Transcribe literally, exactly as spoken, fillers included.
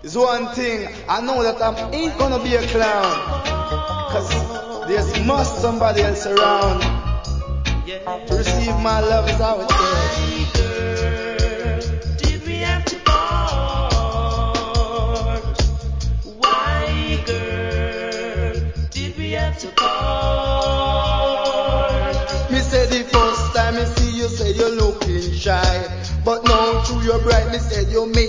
is one thing. I know that I ain't gonna be a clown. Cause there's must somebody else around to receive my love as how it is. Did we have to part? Why, girl, did we have to part? Me say the first time me see you say you're looking shy, but now through your bright me said you make